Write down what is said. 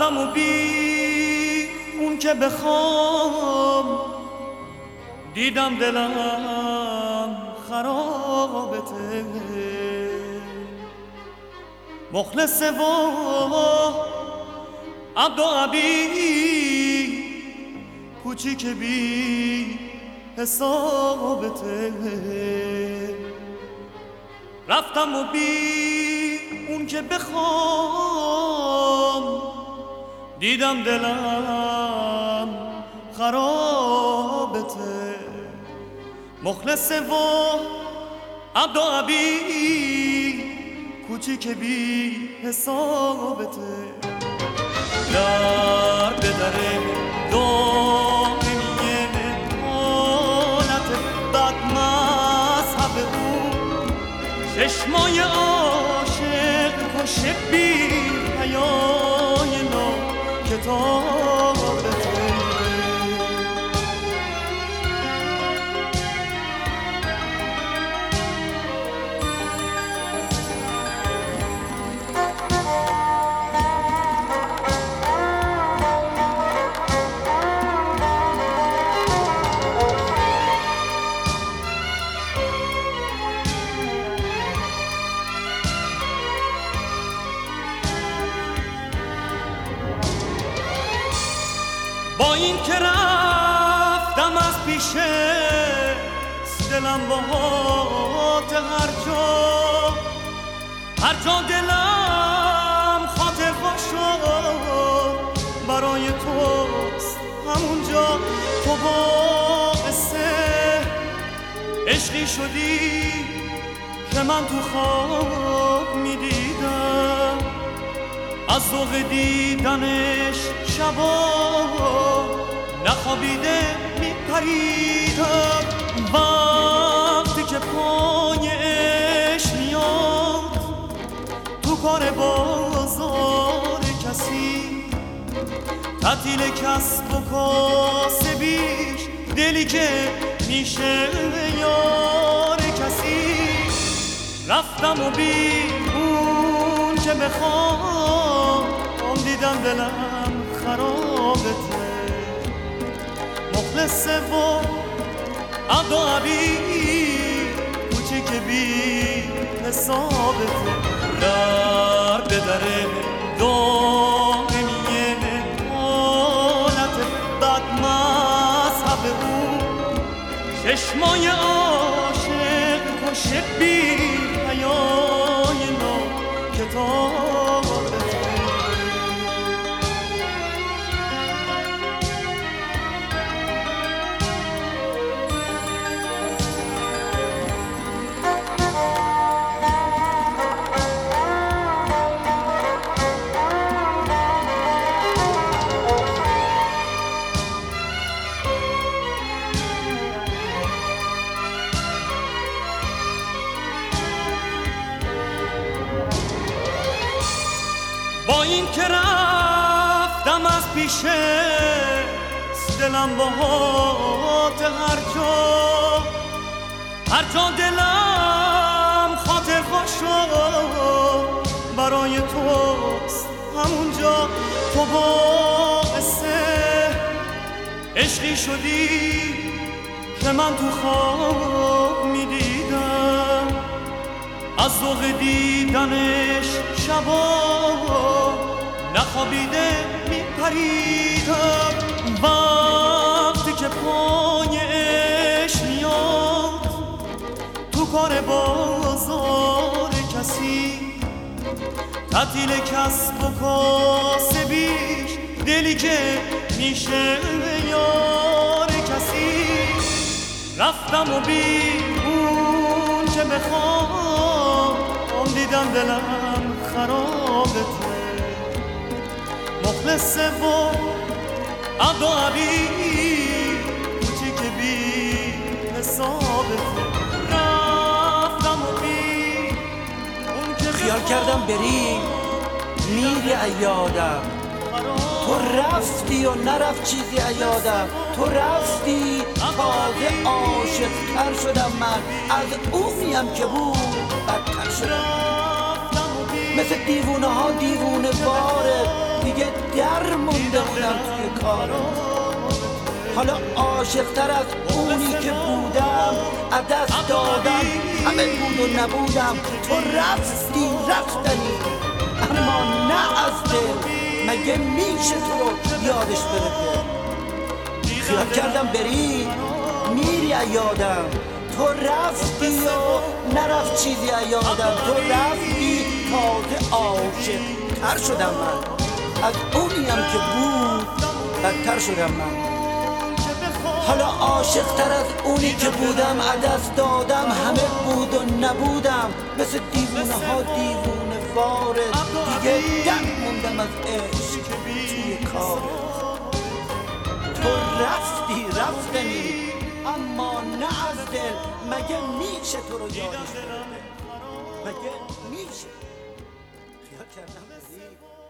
رفتم و بی اون که بخوام دیدم دلم خرابته، مخلصه و عبد و عبی کوچیک بی حسابته. رفتم و بی اون که بخوام دیدم دلم خرابته، مخلصه و عبد و عبی کوچیک بی حسابته. در به در دائمیه حالت بد مذهب اون، چشمای عاشق کشه بی حیای نا کتابته. با این که رفتم از پیش دلم باهات هر جا دلم خاطر باشو برای توست همونجا. تو باعث عشقی شدی که من تو خواب میدیدم، از ذوق دیدنش شبا نخوابیده میپریدم. وقتی که پایش میاد تو کار بازار کسی، تعطیل کسب و کاسبیش دلی که میشه یار کسی. رفتم و بی اون که بخوام دیدم دلم خرابته، مخلصه و عبد و عبی کوچیک بی حسابته. در به در دائمیه حالت بد مذهب اون، چشمای عاشق کشه بی حیای نا کتابته. با این که رفتم از پیش دلم باهات هر جا دلم خاطر باشو برای توست همونجا. تو باعث عشقی شدی که من تو خواب میدیدم، از ذوق دیدنش شبا نخوابیده میپریدم. وقتی که پایش میاد تو کار بازار کسی، تعطیل کسب و کاسبیش دلی که میشه یار کسی. رفتم و بی اون که بخوام دیدم دلم خرابته، مخلصه و عبد و عبی کوچیک بی حسابته. رفتم و بی اون که خیال کردم بری میری ایادم، تو رفتی و نرفت چیزی ایادم. تو رفتی تازه عاشق‌تر شدم من، از اونیم که بود بدتر شدم. مثل دیوونه ها دیوونه باره، دیگه در مونده بودم توی کارم. حالا عاشق‌تر از اونی که بودم از دست دادم همه بود و نبودم. تو رفتی رفتنی اما نه از دل، مگه میشه تو رو یادش بره؟ خیال کردم بری میری یادم، تو رفتی و نرفت چیزی یادم. تو رفتی تازه عاشق تر شدم من، از اونیم که بود بدتر شدم من. حالا عاشق تر از اونی که بودم از دست دادم همه بود و نبودم. مثل دیوونه ها دیوونه واره دیگه دم موندم از عشق توی کار. تو رفتی رفتنی اما نه از دل، مگه میشه تو رو یادش بره؟ مگه میشه؟ خیال کردم بری